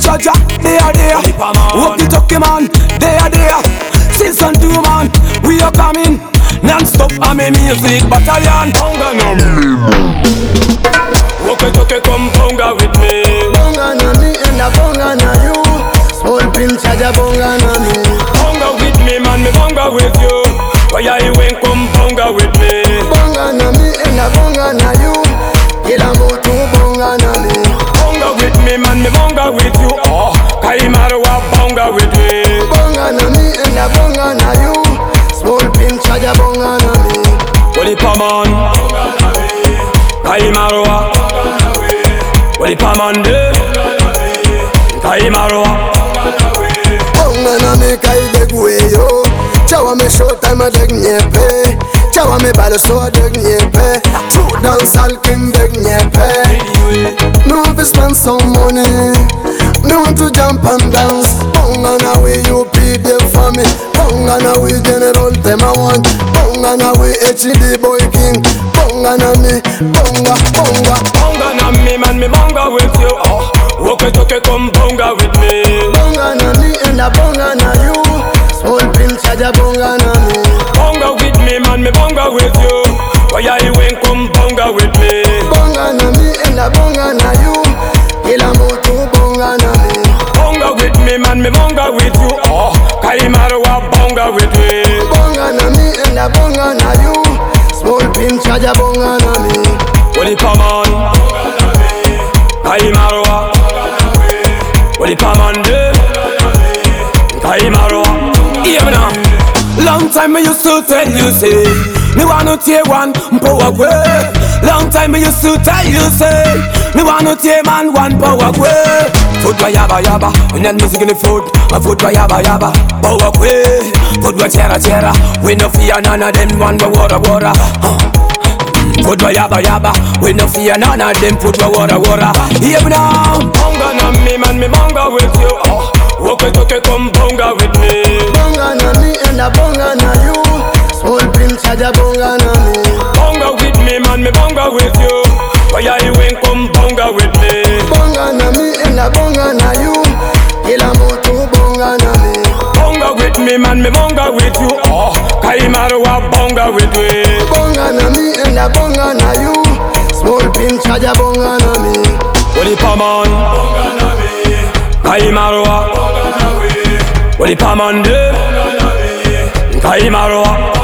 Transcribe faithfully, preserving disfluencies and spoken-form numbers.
Jaja, they are there. Walk the talkie man, they are there. Season two man, we are coming. Non-stop, I'm a music battalion. Bonga no me. Walk the talkie, come bonga with me. Bonga na me and a bonga na you. Small pin Jaja bonga na me. Bonga with me man, me bonga with you. Why you ain't come bonga with me? Bonga na me and a bonga na you. Kila mtu bonga na me. Bonga with me man, me bonga with you. Oh, Kaimarwa bonga with me. Bonga na me and a bonga na you. Small pin Jaja bonga na me. Wali paman, Kaimarwa. Wali paman de, Kaimarwa. Bonga na me kai degwe yo. Chawa me show time a deg nyepe. Chawa me balo so deg nyepe. True dance all king deg nyepe. Me want to spend some money. Me want to jump and dance. Bonga na we you be there for me. Bonga na we general them I want. Bonga na we H D boy king. Bonga na me, bonga, bonga. Bonga na me man, me bonga with you. Oh, walk it, okay, come bonga with me. Bonga na me and a bonga na you. Small pin Jaja bonga na me. Bonga with me man, me bonga with you. Why you ain't come bonga with me? Bonga na me and a bonga na you. Kila mtu bonga na me. Bonga with me man, me bonga with you. Oh, Kaimarwa bonga with me. Bonga na me and a bonga na you. Small pin Jaja bonga na me. Wali paman, Kaimarwa. Wali paman de, Kaimarwa. Hear me now. Long time I used to tell you say me wanna tear one power away. Long time I used to tell you say me wanna tear man one power away. Foot wa yaba yaba, when that music in the foot, a foot wa yaba yaba, power away. Foot wa chera chera, we no fear none of them one wa water water. Foot wa yaba yaba, we no fear none of them foot wa water water. Hear me now. Bonga na me man, me bonga with you. Oh, walk it, okay, come bonga with me. Bonga na me and a bonga na you. Small pin Jaja bonga na me. Bonga with me man, me bonga with you. Why you ain't come bonga with me? Bonga na me and a bonga na you. Kila mtu bonga na me. Bonga with me man, me bonga with you. Oh, Kaimarwa bonga with me. Bonga na me and a bonga na you. Small pin Jaja bonga na me. Wali paman, Kaimarwa. Wali paman de, Kaimarwa.